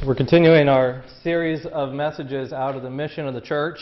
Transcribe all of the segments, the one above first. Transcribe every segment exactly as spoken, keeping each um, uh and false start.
We're continuing our series of messages out of the mission of the church.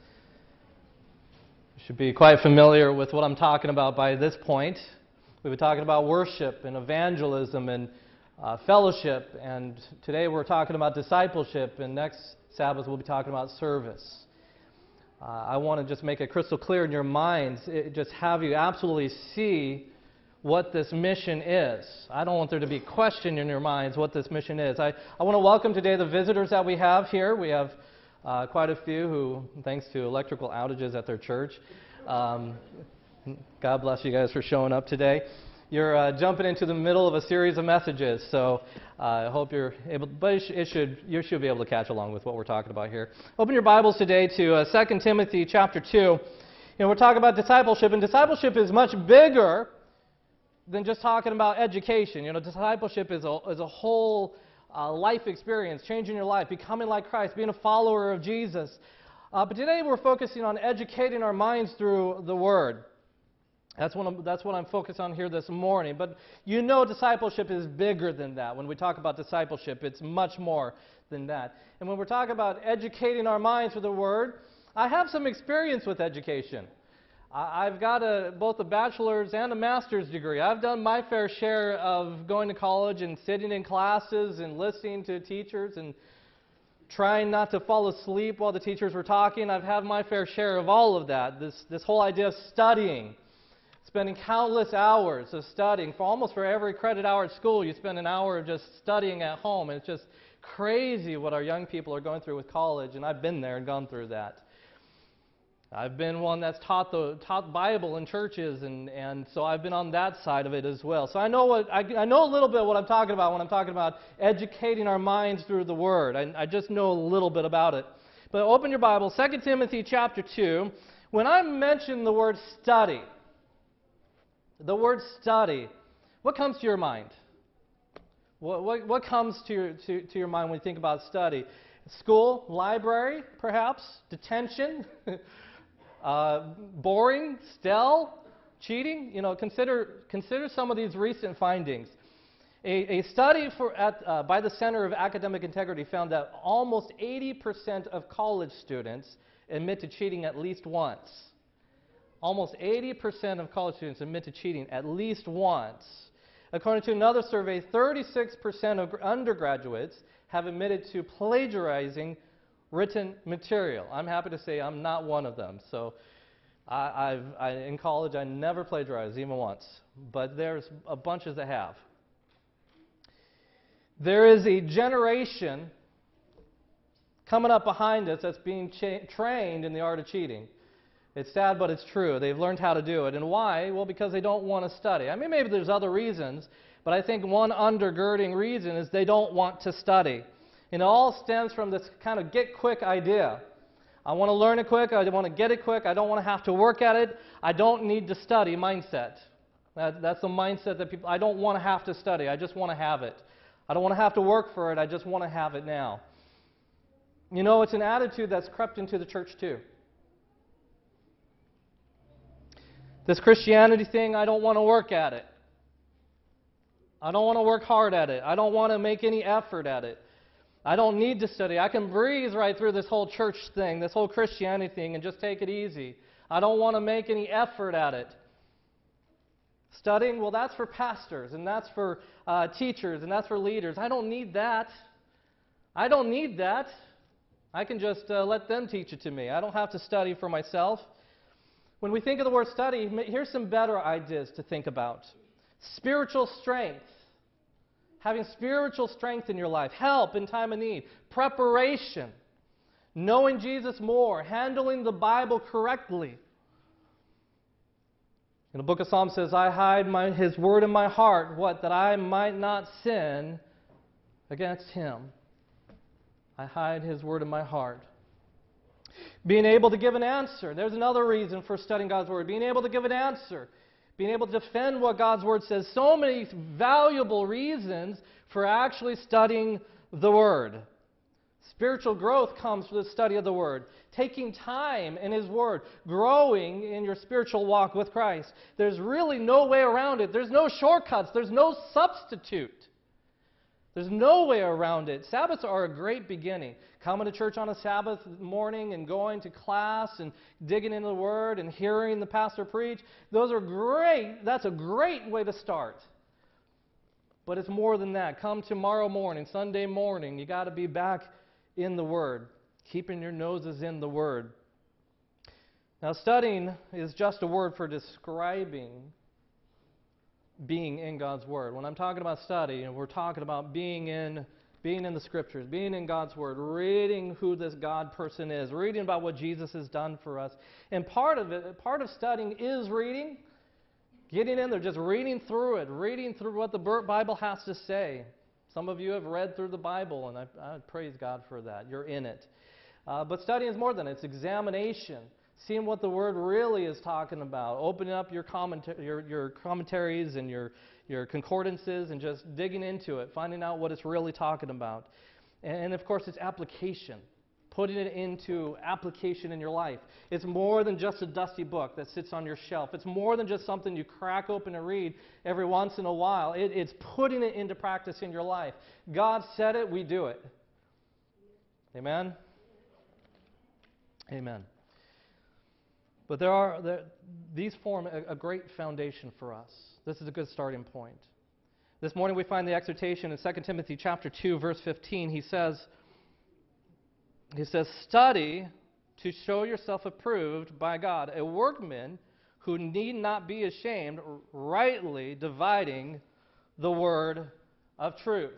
You should be quite familiar with what I'm talking about by this point. We've been talking about worship and evangelism and uh, fellowship, and today we're talking about discipleship, and next Sabbath we'll be talking about service. Uh, I want to just make it crystal clear in your minds, it, just have you absolutely see what this mission is. I don't want there to be question in your minds what this mission is. I, I want to welcome today the visitors that we have here. We have uh, quite a few who, thanks to electrical outages at their church, um, God bless you guys for showing up today. You're uh, jumping into the middle of a series of messages, so uh, I hope you're able, but it should, you should be able to catch along with what we're talking about here. Open your Bibles today to uh, Second Timothy chapter two. You know, we're talking about discipleship, and discipleship is much bigger than just talking about education. You know, discipleship is a, is a whole uh, life experience, changing your life, becoming like Christ, being a follower of Jesus. Uh, but today we're focusing on educating our minds through the Word. That's what, I'm, that's what I'm focused on here this morning. But you know discipleship is bigger than that. When we talk about discipleship, it's much more than that. And when we're talking about educating our minds through the Word, I have some experience with education. I've got a, both a bachelor's and a master's degree. I've done my fair share of going to college and sitting in classes and listening to teachers and trying not to fall asleep while the teachers were talking. I've had my fair share of all of that. This, this whole idea of studying, spending countless hours of studying. For almost for every credit hour at school, you spend an hour of just studying at home. And it's just crazy what our young people are going through with college, and I've been there and gone through that. I've been one that's taught the taught Bible in churches, and, and so I've been on that side of it as well. So I know what I, I know a little bit what I'm talking about when I'm talking about educating our minds through the Word. I, I just know a little bit about it. But open your Bible, Second Timothy chapter two. When I mention the word study, the word study, what comes to your mind? What what, what comes to your to, to your mind when you think about study? School, library, perhaps, detention. Uh, boring, stale, cheating. You know, consider consider some of these recent findings. A, a study for at, uh, by the Center of Academic Integrity found that almost eighty percent of college students admit to cheating at least once. Almost eighty percent of college students admit to cheating at least once. According to another survey, thirty-six percent of undergraduates have admitted to plagiarizing written material. I'm happy to say I'm not one of them. So I, I've, I, in college, I never plagiarized, even once. But there's a bunches that have. There is a generation coming up behind us that's being cha- trained in the art of cheating. It's sad, but it's true. They've learned how to do it. And why? Well, because they don't want to study. I mean, maybe there's other reasons, but I think one undergirding reason is they don't want to study. And it all stems from this kind of get-quick idea. I want to learn it quick. I want to get it quick. I don't want to have to work at it. I don't need to study mindset. That, that's the mindset that people, I don't want to have to study. I just want to have it. I don't want to have to work for it. I just want to have it now. You know, it's an attitude that's crept into the church too. This Christianity thing, I don't want to work at it. I don't want to work hard at it. I don't want to make any effort at it. I don't need to study. I can breeze right through this whole church thing, this whole Christianity thing, and just take it easy. I don't want to make any effort at it. Studying, well, that's for pastors, and that's for uh, teachers, and that's for leaders. I don't need that. I don't need that. I can just uh, let them teach it to me. I don't have to study for myself. When we think of the word study, here's some better ideas to think about. Spiritual strength. Having spiritual strength in your life, help in time of need, preparation, knowing Jesus more, handling the Bible correctly. And the book of Psalms says, I hide my, His word in my heart, what? That I might not sin against Him. I hide His word in my heart. Being able to give an answer. There's another reason for studying God's word. Being able to give an answer. Being able to defend what God's Word says. So many valuable reasons for actually studying the Word. Spiritual growth comes from the study of the Word. Taking time in His Word. Growing in your spiritual walk with Christ. There's really no way around it. There's no shortcuts. There's no substitute There's no way around it. Sabbaths are a great beginning. Coming to church on a Sabbath morning and going to class and digging into the Word and hearing the pastor preach, those are great. That's a great way to start. But it's more than that. Come tomorrow morning, Sunday morning, you got to be back in the Word, keeping your noses in the Word. Now, studying is just a word for describing being in God's Word. When I'm talking about study, we're talking about being in being in the Scriptures, being in God's Word, reading who this God person is, reading about what Jesus has done for us. And part of it, part of studying is reading, getting in there, just reading through it, reading through what the Bible has to say. Some of you have read through the Bible, and I, I praise God for that. You're in it. Uh, but studying is more than it. It's examination. Seeing what the Word really is talking about, opening up your, commenta- your, your commentaries and your, your concordances and just digging into it, finding out what it's really talking about. And, and of course, it's application, putting it into application in your life. It's more than just a dusty book that sits on your shelf. It's more than just something you crack open and read every once in a while. It, it's putting it into practice in your life. God said it, we do it. Amen? Amen. But there are there, these form a, a great foundation for us. This is a good starting point. This morning we find the exhortation in Second Timothy chapter two, verse fifteen. He says, he says, "Study to show yourself approved by God, a workman who need not be ashamed, rightly dividing the word of truth."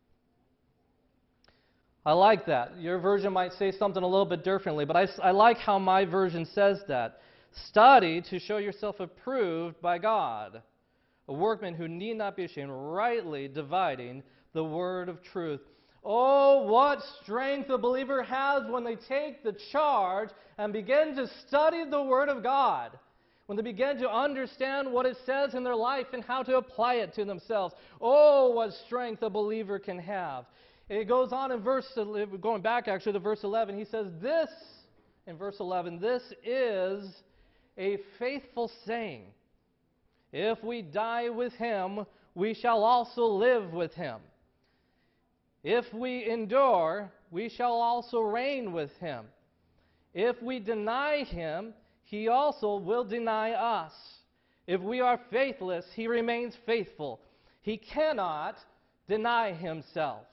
I like that. Your version might say something a little bit differently, but I, I like how my version says that. Study to show yourself approved by God, a workman who need not be ashamed, rightly dividing the word of truth. Oh, what strength a believer has when they take the charge and begin to study the Word of God, when they begin to understand what it says in their life and how to apply it to themselves. Oh, what strength a believer can have. It goes on in verse, going back actually to verse eleven, he says this, in verse eleven, "This is a faithful saying. If we die with Him, we shall also live with Him. If we endure, we shall also reign with Him. If we deny Him, He also will deny us. If we are faithless, He remains faithful. He cannot deny Himself."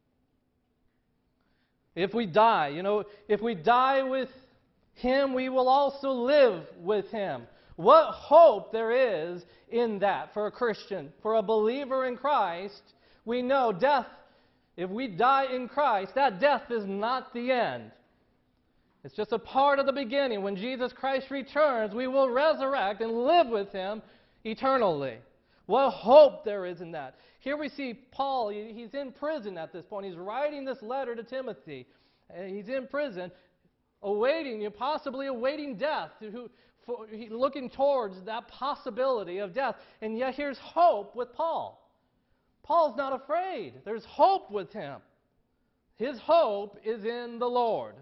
If we die, you know, if we die with Him, we will also live with Him. What hope there is in that for a Christian, for a believer in Christ. We know death, if we die in Christ, that death is not the end. It's just a part of the beginning. When Jesus Christ returns, we will resurrect and live with Him eternally. What hope there is in that. Here we see Paul, he's in prison at this point. He's writing this letter to Timothy. He's in prison, awaiting, possibly awaiting death, looking towards that possibility of death. And yet here's hope with Paul. Paul's not afraid. There's hope with him. His hope is in the Lord.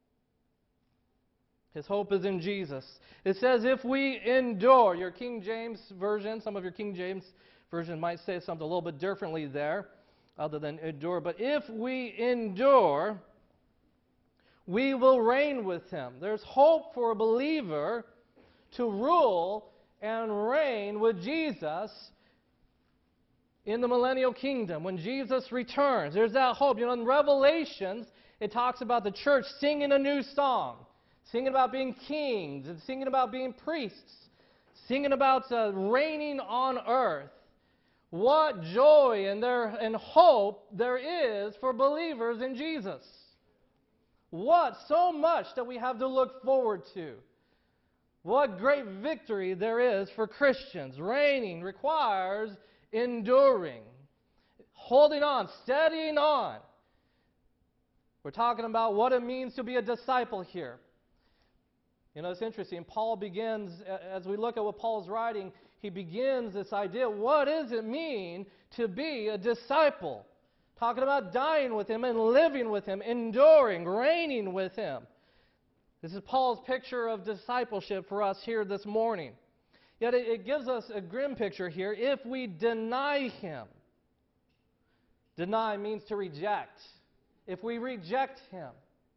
His hope is in Jesus. It says, if we endure, your King James Version, some of your King James Version might say something a little bit differently there, other than endure. But if we endure, we will reign with Him. There's hope for a believer to rule and reign with Jesus in the millennial kingdom when Jesus returns. There's that hope. You know, in Revelations, it talks about the church singing a new song. Singing about being kings, and singing about being priests, singing about uh, reigning on earth. What joy and, there, and hope there is for believers in Jesus. What so much that we have to look forward to. What great victory there is for Christians. Reigning requires enduring, holding on, steadying on. We're talking about what it means to be a disciple here. You know, it's interesting. Paul begins, as we look at what Paul's writing, he begins this idea, what does it mean to be a disciple? Talking about dying with Him and living with Him, enduring, reigning with Him. This is Paul's picture of discipleship for us here this morning. Yet it, it gives us a grim picture here. If we deny Him, Deny means to reject. If we reject Him,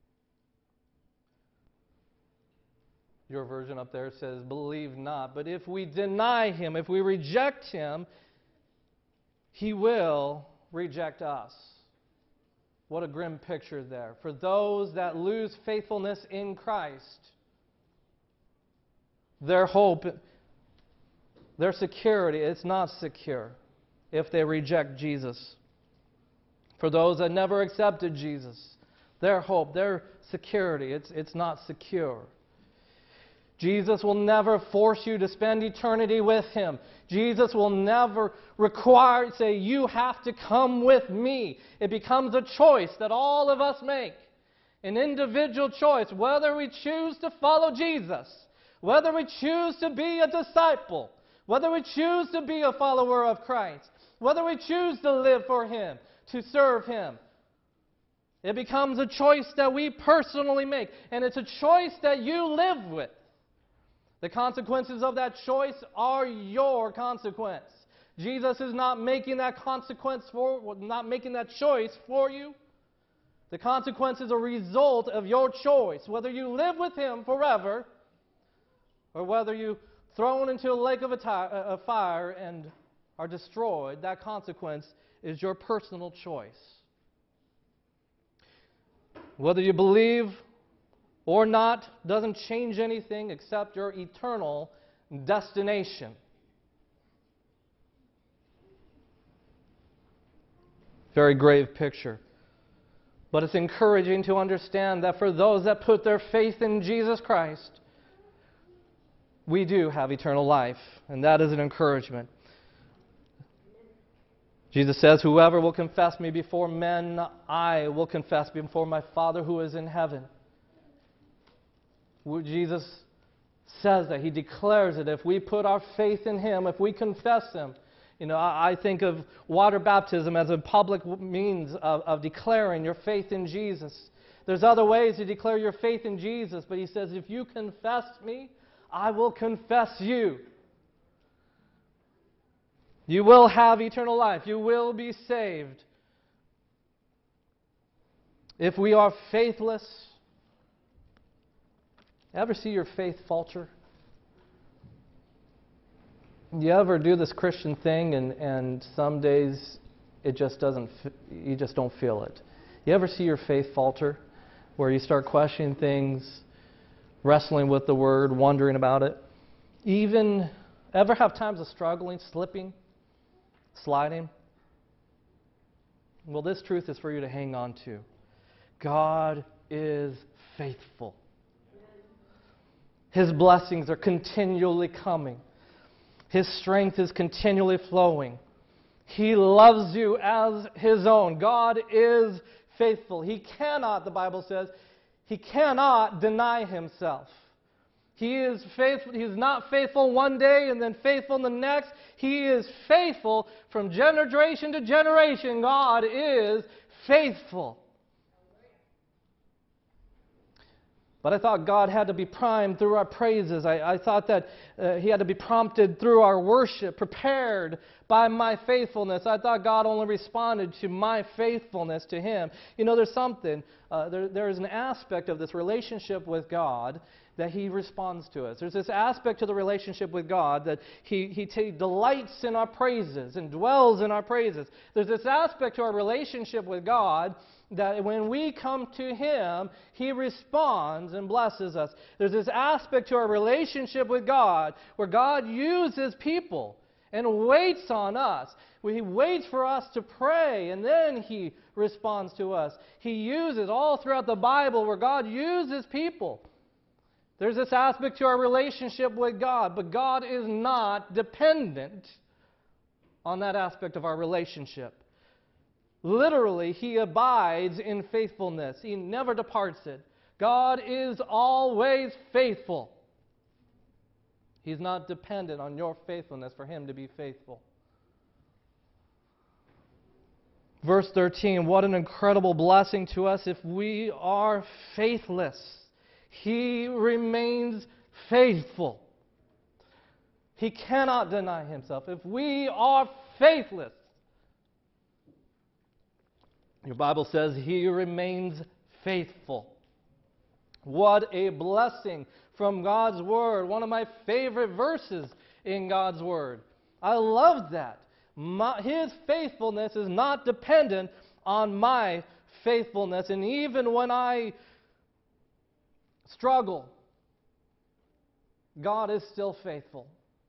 your version up there says, believe not. But if we deny Him, if we reject Him, He will reject us. What a grim picture there. For those that lose faithfulness in Christ, their hope, their security, it's not secure if they reject Jesus. For those that never accepted Jesus, their hope, their security, it's, it's not secure. Jesus will never force you to spend eternity with Him. Jesus will never require, say, you have to come with me. It becomes a choice that all of us make. An individual choice, whether we choose to follow Jesus, whether we choose to be a disciple, whether we choose to be a follower of Christ, whether we choose to live for Him, to serve Him. It becomes a choice that we personally make, and it's a choice that you live with. The consequences of that choice are your consequence. Jesus is not making that consequence for, not making that choice for you. The consequence is a result of your choice, whether you live with Him forever, or whether you thrown into a lake of a, tire, a fire and are destroyed. That consequence is your personal choice. Whether you believe or not doesn't change anything except your eternal destination. Very grave picture. But it's encouraging to understand that for those that put their faith in Jesus Christ, we do have eternal life, and that is an encouragement. Jesus says, whoever will confess me before men, I will confess before my Father who is in heaven. Jesus says that. He declares it. If we put our faith in Him, if we confess Him, you know, I think of water baptism as a public means of, of declaring your faith in Jesus. There's other ways to declare your faith in Jesus, but He says, if you confess me, I will confess you. You will have eternal life. You will be saved. If we are faithless, ever see your faith falter? You ever do this Christian thing and, and some days it just doesn't, you just don't feel it? You ever see your faith falter where you start questioning things, wrestling with the Word, wondering about it? Even ever have times of struggling, slipping, sliding? Well, this truth is for you to hang on to. God is faithful. His blessings are continually coming. His strength is continually flowing. He loves you as His own. God is faithful. He cannot, the Bible says, He cannot deny Himself. He is faithful. He is not faithful one day and then faithful the next. He is faithful from generation to generation. God is faithful. But I thought God had to be primed through our praises. I, I thought that uh, He had to be prompted through our worship, prepared by my faithfulness. I thought God only responded to my faithfulness to Him. You know, there's something, uh, there, there is an aspect of this relationship with God that He responds to us. There's this aspect to the relationship with God that He, he t- delights in our praises and dwells in our praises. There's this aspect to our relationship with God that when we come to Him, He responds and blesses us. There's this aspect to our relationship with God where God uses people and waits on us. He waits for us to pray, and then He responds to us. He uses all throughout the Bible where God uses people. There's this aspect to our relationship with God, but God is not dependent on that aspect of our relationship. Literally, He abides in faithfulness. He never departs it. God is always faithful. He's not dependent on your faithfulness for Him to be faithful. Verse thirteen, what an incredible blessing to us if we are faithless. He remains faithful. He cannot deny Himself. If we are faithless, Your Bible says he remains faithful. What a blessing from God's Word. One of my favorite verses in God's Word. I love that. My, his faithfulness is not dependent on my faithfulness. And even when I struggle, God is still faithful.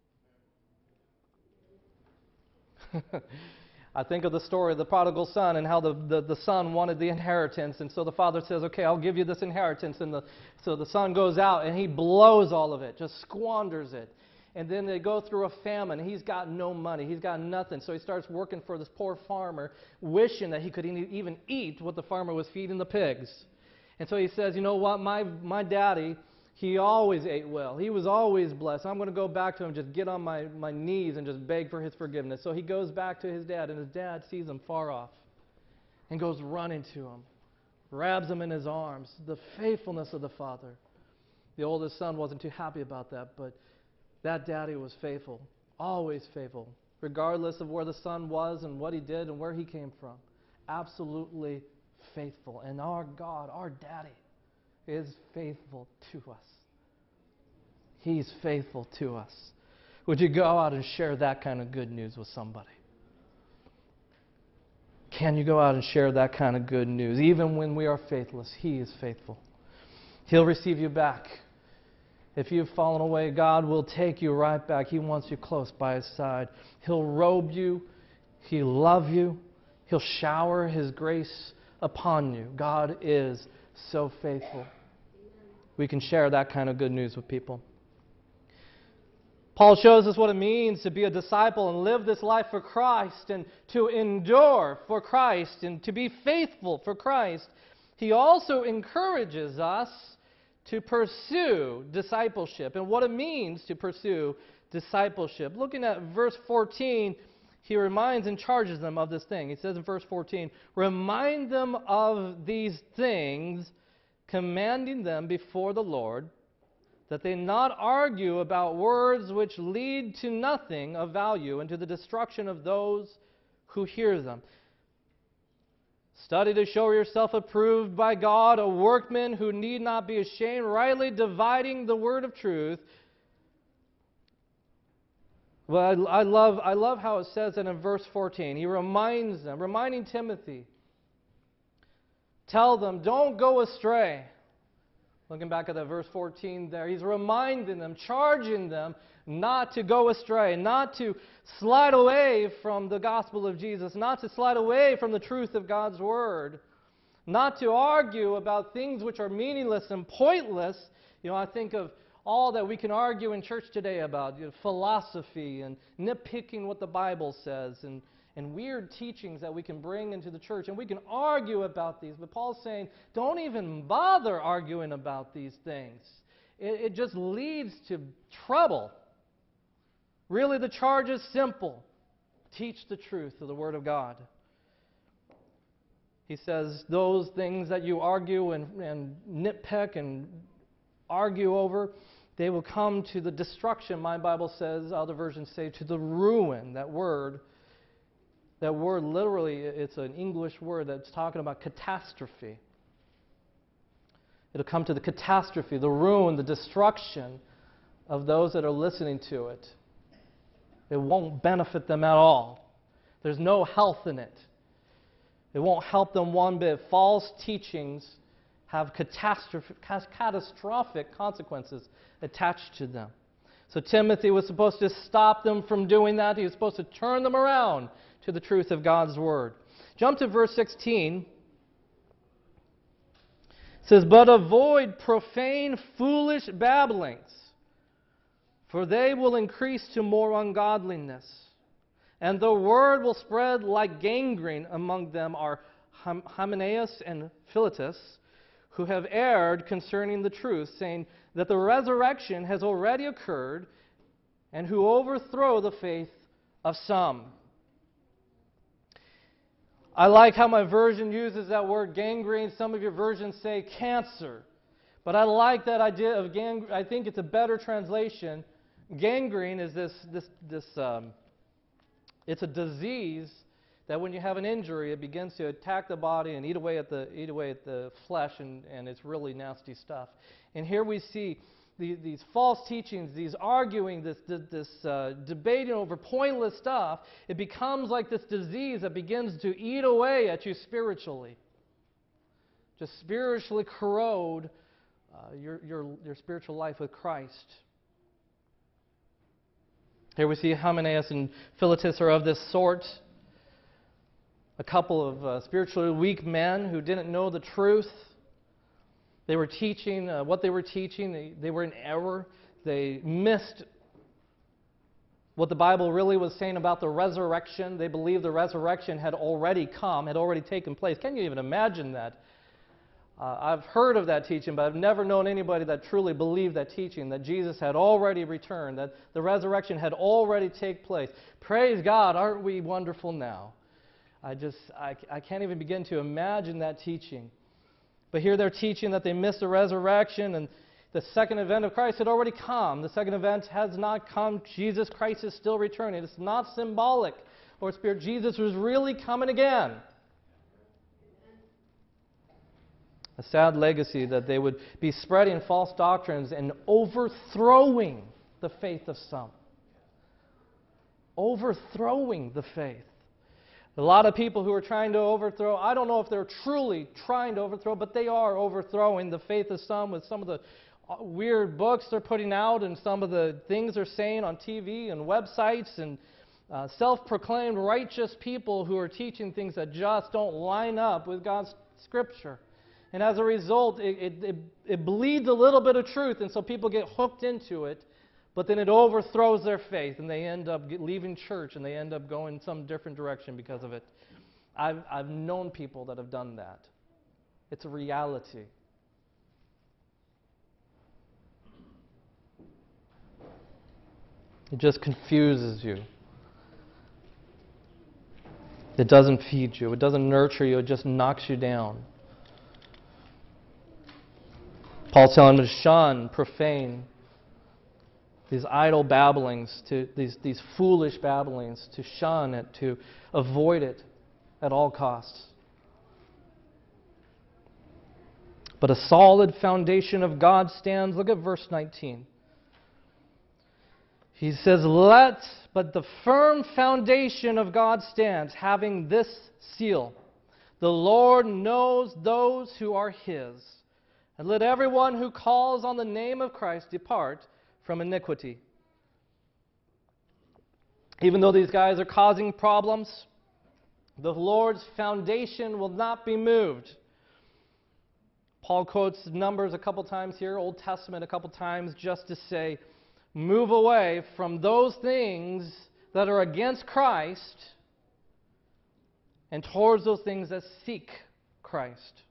I think of the story of the prodigal son and how the, the, the son wanted the inheritance. And so the father says, okay, I'll give you this inheritance. And the, so the son goes out and he blows all of it, just squanders it. And then they go through a famine. He's got no money. He's got nothing. So he starts working for this poor farmer, wishing that he could even eat what the farmer was feeding the pigs. And so he says, you know what, my, my daddy, he always ate well. He was always blessed. I'm going to go back to him, just get on my, my knees and just beg for his forgiveness. So he goes back to his dad, and his dad sees him far off and goes running to him, grabs him in his arms. The faithfulness of the father. The oldest son wasn't too happy about that, but that daddy was faithful, always faithful, regardless of where the son was and what he did and where he came from. Absolutely faithful. And our God, our daddy, is faithful to us. He's faithful to us. Would you go out and share that kind of good news with somebody? Can you go out and share that kind of good news? Even when we are faithless, He is faithful. He'll receive you back. If you've fallen away, God will take you right back. He wants you close by His side. He'll robe you. He'll love you. He'll shower His grace upon you. God is so faithful. We can share that kind of good news with people. Paul shows us what it means to be a disciple and live this life for Christ and to endure for Christ and to be faithful for Christ. He also encourages us to pursue discipleship and what it means to pursue discipleship. Looking at verse fourteen, he reminds and charges them of this thing. He says in verse fourteen, "Remind them of these things, commanding them before the Lord, that they not argue about words which lead to nothing of value and to the destruction of those who hear them. Study to show yourself approved by God, a workman who need not be ashamed, rightly dividing the word of truth." Well, I, I love, I love how it says it in verse fourteen. He reminds them, reminding Timothy, tell them, don't go astray. Looking back at that verse fourteen there, he's reminding them, charging them not to go astray, not to slide away from the gospel of Jesus, not to slide away from the truth of God's Word, not to argue about things which are meaningless and pointless. You know, I think of all that we can argue in church today about, you know, philosophy and nitpicking what the Bible says and and weird teachings that we can bring into the church, and we can argue about these. But Paul's saying, don't even bother arguing about these things. It, it just leads to trouble. Really, the charge is simple. Teach the truth of the Word of God. He says, those things that you argue and, and nitpick and argue over, they will come to the destruction, my Bible says, other versions say, to the ruin. That word That word literally, it's an English word that's talking about catastrophe. It'll come to the catastrophe, the ruin, the destruction of those that are listening to it. It won't benefit them at all. There's no health in it. It won't help them one bit. False teachings have catastrophic, catastrophic consequences attached to them. So Timothy was supposed to stop them from doing that. He was supposed to turn them around to the truth of God's Word. Jump to verse sixteen. It says, "But avoid profane, foolish babblings, for they will increase to more ungodliness. And the word will spread like gangrene. Among them are Hymenaeus and Philetus, who have erred concerning the truth, saying that the resurrection has already occurred, and who overthrow the faith of some." I like how my version uses that word gangrene. Some of your versions say cancer. But I like that idea of gangrene. I think it's a better translation. Gangrene is this, this, this um, it's a disease that when you have an injury, it begins to attack the body and eat away at the eat away at the flesh, and, and it's really nasty stuff. And here we see the, these false teachings, these arguing, this this, this uh, debating over pointless stuff. It becomes like this disease that begins to eat away at you spiritually, just spiritually corrode uh, your your your spiritual life with Christ. Here we see Hymenaeus and Philetus are of this sort. A couple of uh, spiritually weak men who didn't know the truth. They were teaching uh, what they were teaching. They, they were in error. They missed what the Bible really was saying about the resurrection. They believed the resurrection had already come, had already taken place. Can you even imagine that? Uh, I've heard of that teaching, but I've never known anybody that truly believed that teaching, that Jesus had already returned, that the resurrection had already taken place. Praise God, aren't we wonderful now? I just, I, I can't even begin to imagine that teaching. But here they're teaching that they missed the resurrection and the second event of Christ had already come. The second event has not come. Jesus Christ is still returning. It's not symbolic or spirit. Jesus was really coming again. A sad legacy that they would be spreading false doctrines and overthrowing the faith of some. Overthrowing the faith. A lot of people who are trying to overthrow, I don't know if they're truly trying to overthrow, but they are overthrowing the faith of some with some of the weird books they're putting out and some of the things they're saying on T V and websites and uh, self-proclaimed righteous people who are teaching things that just don't line up with God's Scripture. And as a result, it, it, it, it bleeds a little bit of truth, and so people get hooked into it. But then it overthrows their faith, and they end up get, leaving church, and they end up going some different direction because of it. I've, I've known people that have done that. It's a reality. It just confuses you. It doesn't feed you. It doesn't nurture you. It just knocks you down. Paul's telling them to shun profane, these idle babblings, to these, these foolish babblings, to shun it, to avoid it at all costs. But a solid foundation of God stands. Look at verse nineteen. He says, "Let but the firm foundation of God stands, having this seal. The Lord knows those who are His. And let everyone who calls on the name of Christ depart from iniquity." Even though these guys are causing problems, the Lord's foundation will not be moved. Paul quotes Numbers a couple times here, Old Testament a couple times, just to say, move away from those things that are against Christ and towards those things that seek Christ.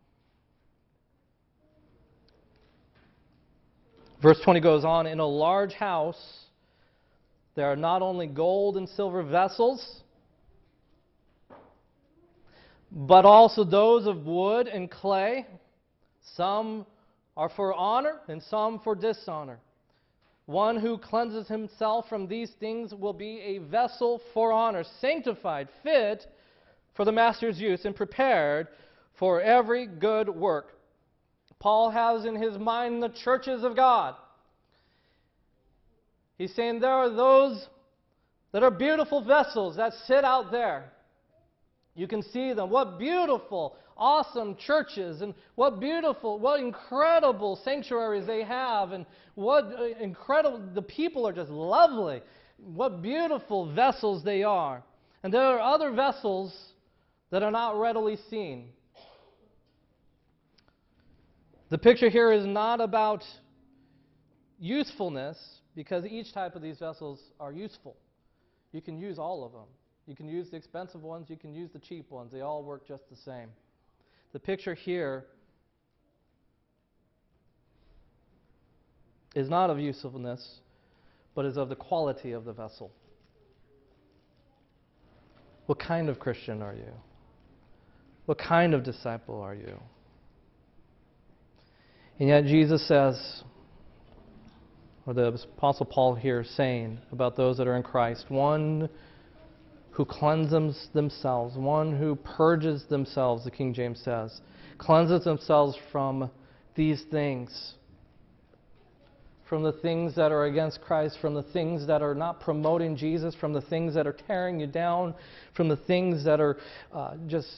Verse twenty goes on, "In a large house there are not only gold and silver vessels, but also those of wood and clay. Some are for honor and some for dishonor. One who cleanses himself from these things will be a vessel for honor, sanctified, fit for the master's use, and prepared for every good work." Paul has in his mind the churches of God. He's saying there are those that are beautiful vessels that sit out there. You can see them. What beautiful, awesome churches, and what beautiful, what incredible sanctuaries they have, and what incredible, the people are just lovely. What beautiful vessels they are. And there are other vessels that are not readily seen. The picture here is not about usefulness, because each type of these vessels are useful. You can use all of them. You can use the expensive ones, you can use the cheap ones. They all work just the same. The picture here is not of usefulness, but is of the quality of the vessel. What kind of Christian are you? What kind of disciple are you? And yet Jesus says, or the Apostle Paul here is saying about those that are in Christ, one who cleanses themselves, one who purges themselves, the King James says, cleanses themselves from these things, from the things that are against Christ, from the things that are not promoting Jesus, from the things that are tearing you down, from the things that are uh, just,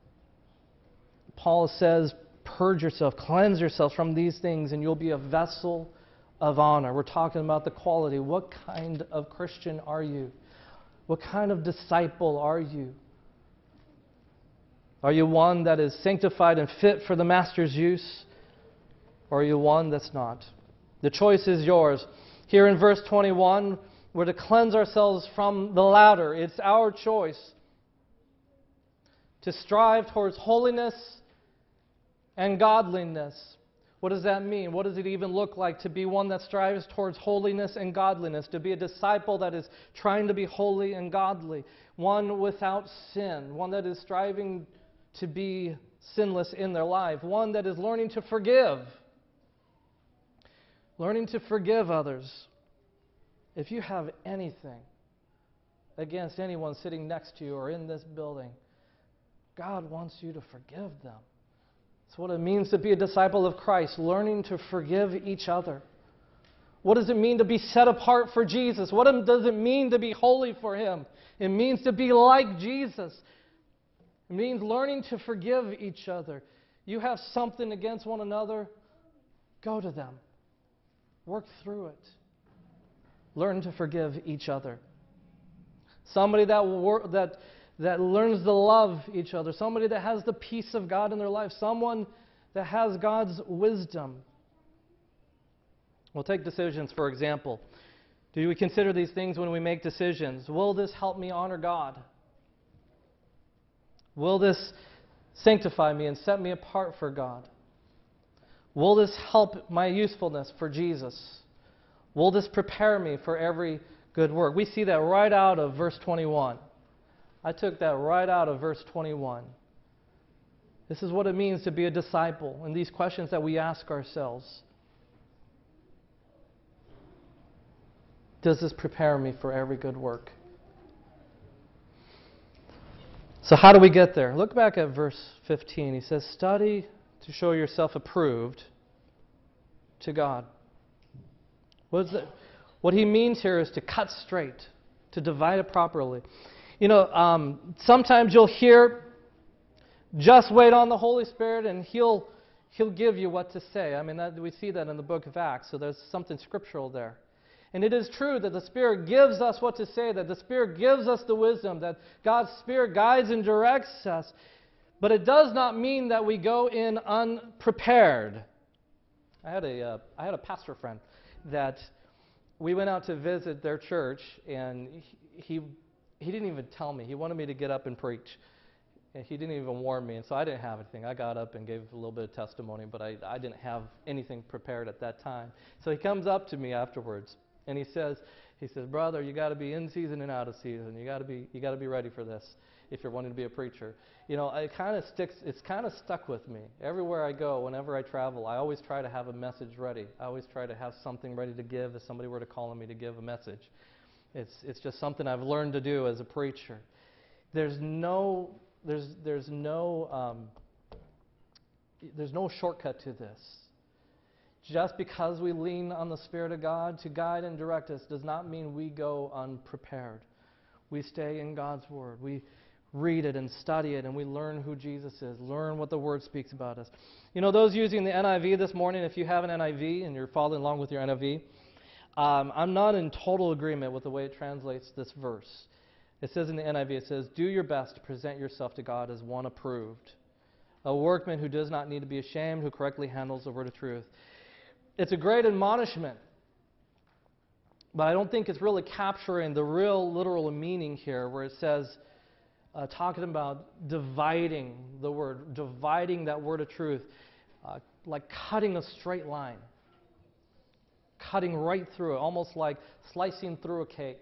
Paul says, purge yourself, cleanse yourself from these things, and you'll be a vessel of honor. We're talking about the quality. What kind of Christian are you? What kind of disciple are you? Are you one that is sanctified and fit for the Master's use? Or are you one that's not? The choice is yours. Here in verse twenty-one, we're to cleanse ourselves from the latter. It's our choice to strive towards holiness and godliness. What does that mean? What does it even look like to be one that strives towards holiness and godliness? To be a disciple that is trying to be holy and godly. One without sin. One that is striving to be sinless in their life. One that is learning to forgive. Learning to forgive others. If you have anything against anyone sitting next to you or in this building, God wants you to forgive them. That's what it means to be a disciple of Christ, learning to forgive each other. What does it mean to be set apart for Jesus? What does it mean to be holy for Him? It means to be like Jesus. It means learning to forgive each other. You have something against one another, go to them. Work through it. Learn to forgive each other. Somebody that wor- that that learns to love each other. Somebody that has the peace of God in their life. Someone that has God's wisdom. We'll take decisions, for example. Do we consider these things when we make decisions? Will this help me honor God? Will this sanctify me and set me apart for God? Will this help my usefulness for Jesus? Will this prepare me for every good work? We see that right out of verse twenty-one. I took that right out of verse twenty-one. This is what it means to be a disciple, and these questions that we ask ourselves. Does this prepare me for every good work? So how do we get there? Look back at verse fifteen. He says, study to show yourself approved to God. What is it? What he means here is to cut straight, to divide it properly. You know, um, sometimes you'll hear, just wait on the Holy Spirit and He'll He'll give you what to say. I mean, that, we see that in the book of Acts, so there's something scriptural there. And it is true that the Spirit gives us what to say, that the Spirit gives us the wisdom, that God's Spirit guides and directs us. But it does not mean that we go in unprepared. I had a uh, I had a pastor friend that we went out to visit their church, and he he didn't even tell me. He wanted me to get up and preach. And he didn't even warn me, and so I didn't have anything. I got up and gave a little bit of testimony, but I, I didn't have anything prepared at that time. So he comes up to me afterwards, and he says, he says, brother, you got to be in season and out of season. You got to be you got to be ready for this if you're wanting to be a preacher. You know, it kind of sticks. It's kind of stuck with me. Everywhere I go, whenever I travel, I always try to have a message ready. I always try to have something ready to give if somebody were to call on me to give a message. It's it's just something I've learned to do as a preacher. There's no there's there's no um, there's no shortcut to this. Just because we lean on the Spirit of God to guide and direct us does not mean we go unprepared. We stay in God's Word. We read it and study it, and we learn who Jesus is, learn what the Word speaks about us. You know, those using the N I V this morning, if you have an N I V and you're following along with your N I V, um, I'm not in total agreement with the way it translates this verse. It says in the N I V, it says, do your best to present yourself to God as one approved, a workman who does not need to be ashamed, who correctly handles the word of truth. It's a great admonishment, but I don't think it's really capturing the real literal meaning here, where it says, uh, talking about dividing the word, dividing that word of truth, uh, like cutting a straight line, cutting right through it, almost like slicing through a cake.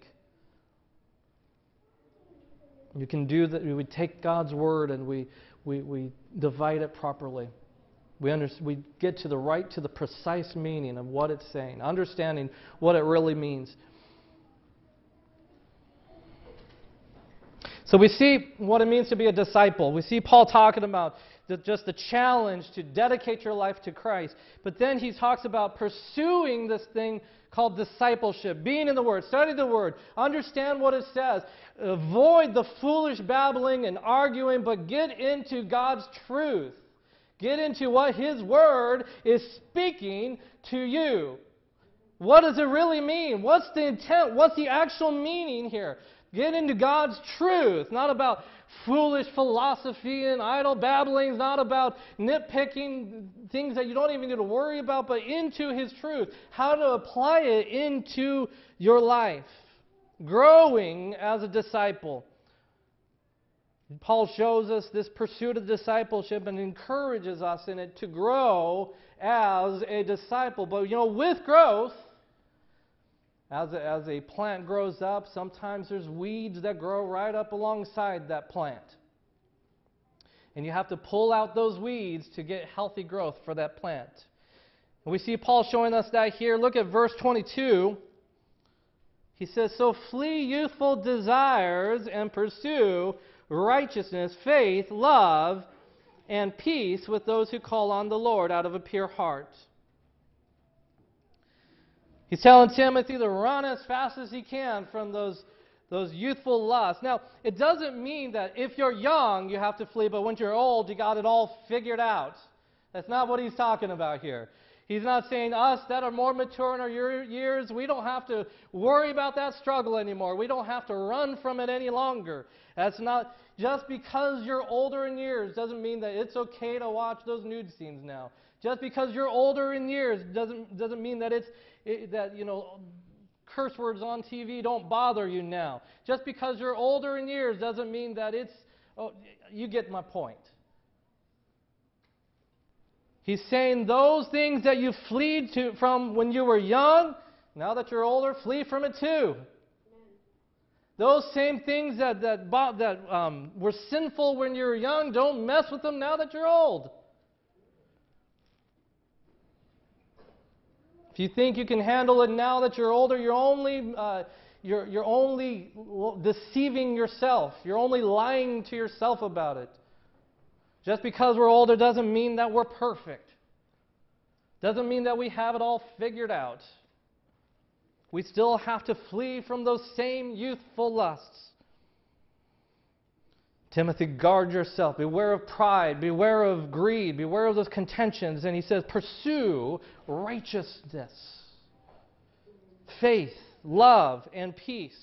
You can do that. We take God's word and we we, we divide it properly. We under, we get to the right, to the precise meaning of what it's saying, understanding what it really means. So we see what it means to be a disciple. We see Paul talking about the, just the challenge to dedicate your life to Christ. But then he talks about pursuing this thing called discipleship, being in the Word, study the Word, understand what it says, avoid the foolish babbling and arguing, but get into God's truth. Get into what His Word is speaking to you. What does it really mean? What's the intent? What's the actual meaning here? Get into God's truth, not about foolish philosophy and idle babblings, not about nitpicking things that you don't even need to worry about, but into His truth. How to apply it into your life. Growing as a disciple. Paul shows us this pursuit of discipleship and encourages us in it to grow as a disciple. But you know, with growth, As a, as a plant grows up, sometimes there's weeds that grow right up alongside that plant. And you have to pull out those weeds to get healthy growth for that plant. And we see Paul showing us that here. Look at verse twenty-two. He says, "So flee youthful desires and pursue righteousness, faith, love, and peace with those who call on the Lord out of a pure heart." He's telling Timothy to run as fast as he can from those, those youthful lusts. Now, it doesn't mean that if you're young, you have to flee, but when you're old, you got it all figured out. That's not what he's talking about here. He's not saying us that are more mature in our years, we don't have to worry about that struggle anymore. We don't have to run from it any longer. That's not, just because you're older in years doesn't mean that it's okay to watch those nude scenes now. Just because you're older in years doesn't doesn't mean that it's it, that you know curse words on T V don't bother you now. Just because you're older in years doesn't mean that it's oh, you get my point. He's saying those things that you fled to from when you were young, now that you're older, flee from it too. Those same things that that that um, were sinful when you were young, don't mess with them now that you're old. If you think you can handle it now that you're older, you're only uh, you're you're only deceiving yourself. You're only lying to yourself about it. Just because we're older doesn't mean that we're perfect. Doesn't mean that we have it all figured out. We still have to flee from those same youthful lusts. Timothy, guard yourself. Beware of pride. Beware of greed. Beware of those contentions. And he says, pursue righteousness, faith, love, and peace.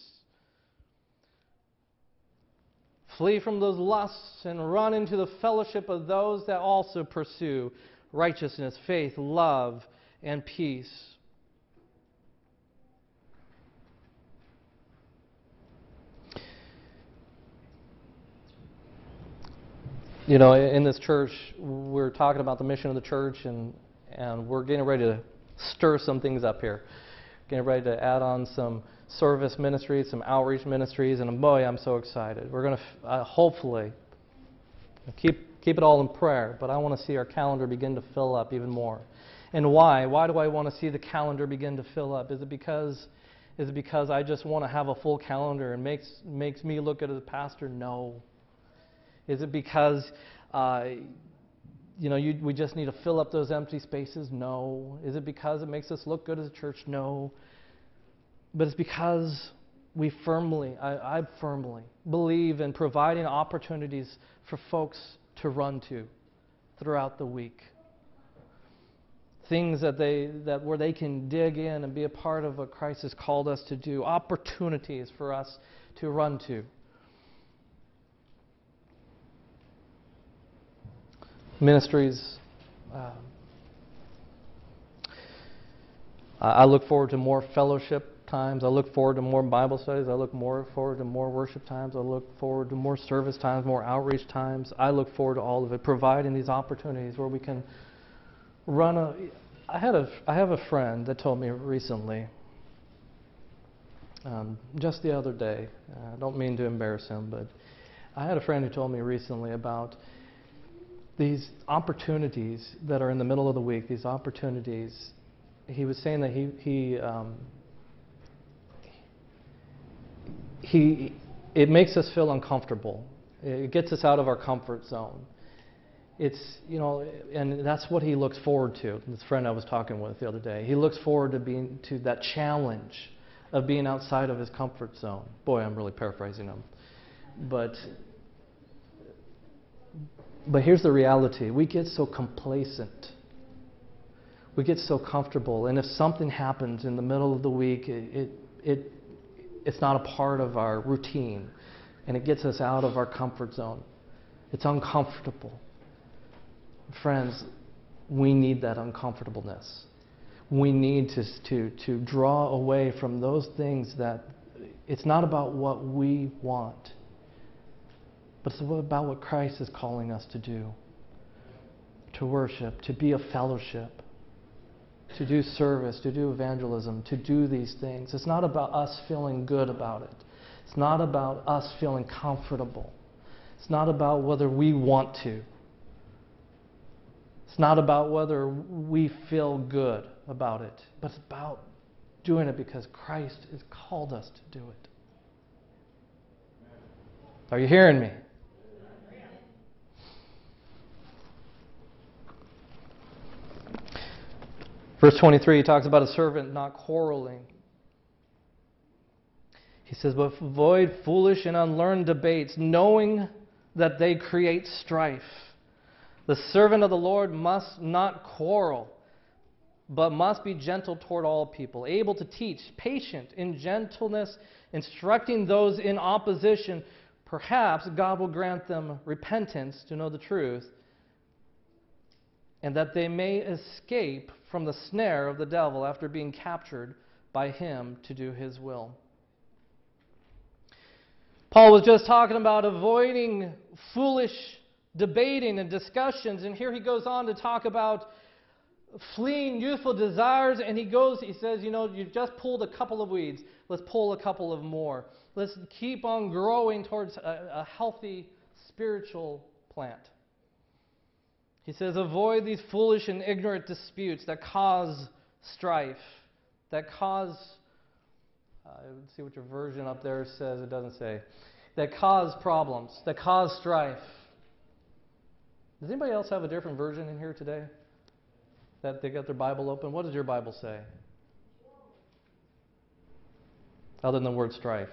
Flee from those lusts and run into the fellowship of those that also pursue righteousness, faith, love, and peace. You know, in this church, we're talking about the mission of the church, and, and we're getting ready to stir some things up here. Getting ready to add on some service ministries, some outreach ministries, and boy, I'm so excited. We're going to uh, hopefully keep keep it all in prayer, but I want to see our calendar begin to fill up even more. And why? Why do I want to see the calendar begin to fill up? Is it because is it because I just want to have a full calendar and makes makes me look good as a pastor? No. Is it because uh, you know you, we just need to fill up those empty spaces? No. Is it because it makes us look good as a church? No. But it's because we firmly, I, I firmly believe in providing opportunities for folks to run to throughout the week. Things that they that where they can dig in and be a part of what Christ has called us to do. Opportunities for us to run to. Ministries. Um, I look forward to more fellowship times. I look forward to more Bible studies. I look more forward to more worship times. I look forward to more service times, more outreach times. I look forward to all of it, providing these opportunities where we can run a... I had a, I have a friend that told me recently, um, just the other day, I don't mean to embarrass him, but I had a friend who told me recently about these opportunities that are in the middle of the week, these opportunities. He was saying that he he um, he it makes us feel uncomfortable. It gets us out of our comfort zone. It's, you know, and that's what he looks forward to. This friend I was talking with the other day, he looks forward to being to that challenge of being outside of his comfort zone. Boy, I'm really paraphrasing him. But but here's the reality. We get so complacent. We get so comfortable, and if something happens in the middle of the week, it, it, it it's not a part of our routine, and it gets us out of our comfort zone. It's uncomfortable. Friends, we need that uncomfortableness. We need to, to, to draw away from those things that it's not about what we want, but it's about what Christ is calling us to do. To worship, to be a fellowship, to do service, to do evangelism, to do these things. It's not about us feeling good about it. It's not about us feeling comfortable. It's not about whether we want to. It's not about whether we feel good about it, but it's about doing it because Christ has called us to do it. Are you hearing me? Verse twenty-three, he talks about a servant not quarreling. He says, but avoid foolish and unlearned debates, knowing that they create strife. The servant of the Lord must not quarrel, but must be gentle toward all people, able to teach, patient in gentleness, instructing those in opposition. Perhaps God will grant them repentance to know the truth, and that they may escape from the snare of the devil after being captured by him to do his will. Paul was just talking about avoiding foolish debating and discussions, and here he goes on to talk about fleeing youthful desires, and he goes, he says, you know, you've just pulled a couple of weeds. Let's pull a couple of more. Let's keep on growing towards a, a healthy spiritual plant. He says, avoid these foolish and ignorant disputes that cause strife, that cause, uh, let's see what your version up there says, it doesn't say, that cause problems, that cause strife. Does anybody else have a different version in here today? That they got their Bible open? What does your Bible say? Other than the word strife.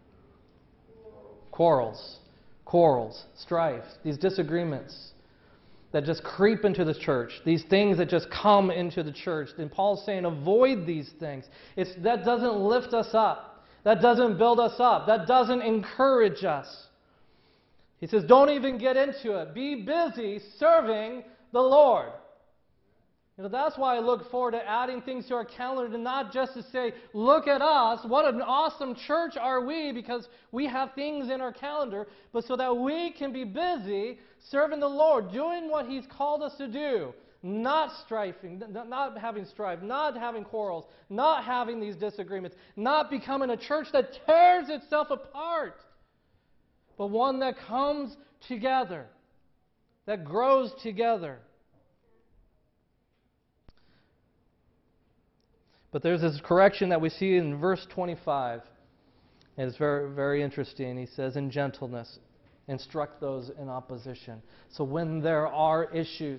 Quarrels. Quarrels. Strife. These disagreements that just creep into the church. These things that just come into the church. And Paul's saying avoid these things. It's, that doesn't lift us up. That doesn't build us up. That doesn't encourage us. He says, don't even get into it. Be busy serving the Lord. You know, that's why I look forward to adding things to our calendar, not just to say, look at us, what an awesome church are we, because we have things in our calendar, but so that we can be busy serving the Lord, doing what He's called us to do, not strifing, not having strife, not having quarrels, not having these disagreements, not becoming a church that tears itself apart, but one that comes together, that grows together. But there's this correction that we see in verse twenty-five. And it's very, very interesting. He says, in gentleness, instruct those in opposition. So when there are issues,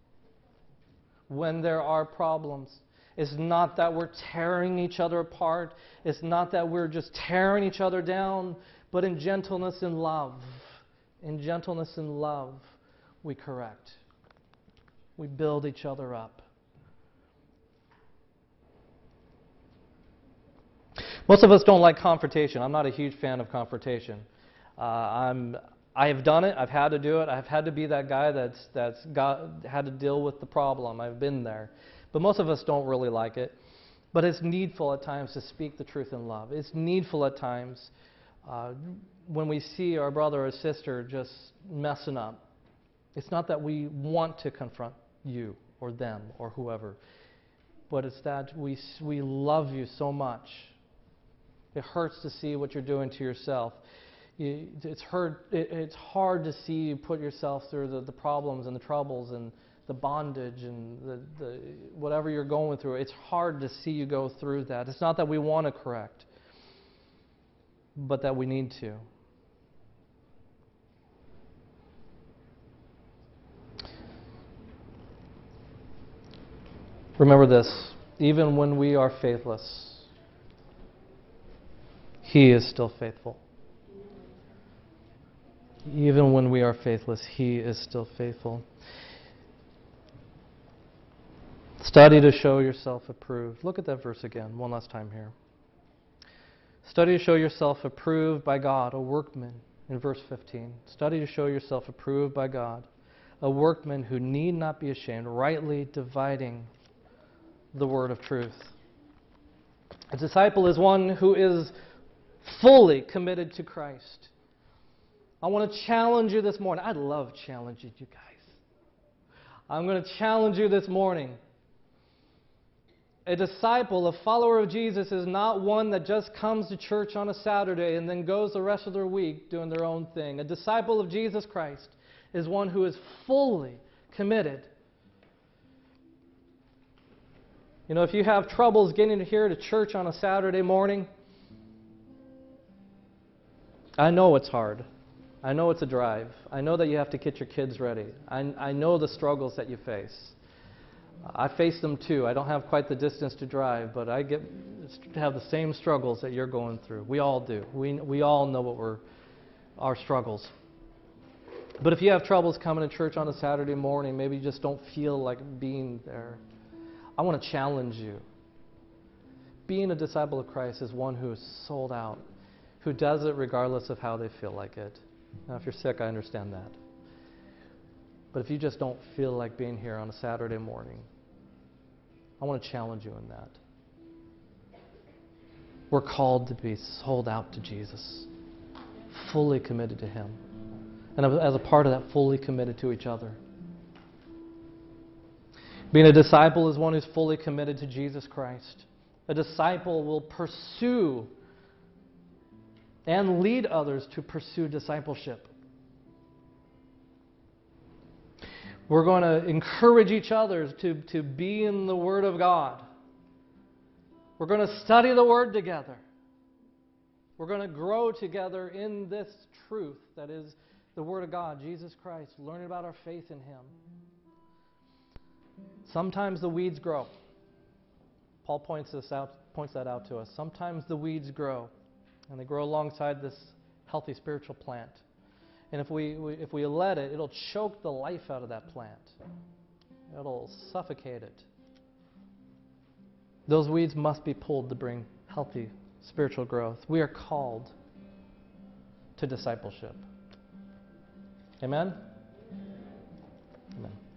when there are problems, it's not that we're tearing each other apart. It's not that we're just tearing each other down. But in gentleness and love, in gentleness and love, we correct. We build each other up. Most of us don't like confrontation. I'm not a huge fan of confrontation. Uh, I'm, I have done it. I've had to do it. I've had to be that guy that's, that's got, had to deal with the problem. I've been there. But most of us don't really like it. But it's needful at times to speak the truth in love. It's needful at times uh, when we see our brother or sister just messing up. It's not that we want to confront you or them or whoever, but it's that we, we love you so much. It hurts to see what you're doing to yourself. You, it's, hurt, it, it's hard to see you put yourself through the, the problems and the troubles and the bondage and the, the whatever you're going through. It's hard to see you go through that. It's not that we want to correct, but that we need to. Remember this, even when we are faithless, He is still faithful. Even when we are faithless, He is still faithful. Study to show yourself approved. Look at that verse again, one last time here. Study to show yourself approved by God, a workman, in verse fifteen. Study to show yourself approved by God, a workman who need not be ashamed, rightly dividing the word of truth. A disciple is one who is fully committed to Christ. I want to challenge you this morning. I love challenging you guys. I'm going to challenge you this morning. A disciple, a follower of Jesus, is not one that just comes to church on a Saturday and then goes the rest of their week doing their own thing. A disciple of Jesus Christ is one who is fully committed. You know, if you have troubles getting here to church on a Saturday morning, I know it's hard. I know it's a drive. I know that you have to get your kids ready. I, I know the struggles that you face. I face them too. I don't have quite the distance to drive, but I get to have the same struggles that you're going through. We all do. We, we all know what we're, our struggles. But if you have troubles coming to church on a Saturday morning, maybe you just don't feel like being there, I want to challenge you. Being a disciple of Christ is one who is sold out, who does it regardless of how they feel like it. Now, if you're sick, I understand that. But if you just don't feel like being here on a Saturday morning, I want to challenge you in that. We're called to be sold out to Jesus, fully committed to Him. And as a part of that, fully committed to each other. Being a disciple is one who's fully committed to Jesus Christ. A disciple will pursue and lead others to pursue discipleship. We're going to encourage each other to, to be in the Word of God. We're going to study the Word together. We're going to grow together in this truth that is the Word of God, Jesus Christ, learning about our faith in Him. Sometimes the weeds grow. Paul points this out, points that out to us. Sometimes the weeds grow, and they grow alongside this healthy spiritual plant. And if we, we if we let it, it'll choke the life out of that plant. It'll suffocate it. Those weeds must be pulled to bring healthy spiritual growth. We are called to discipleship. Amen? Amen.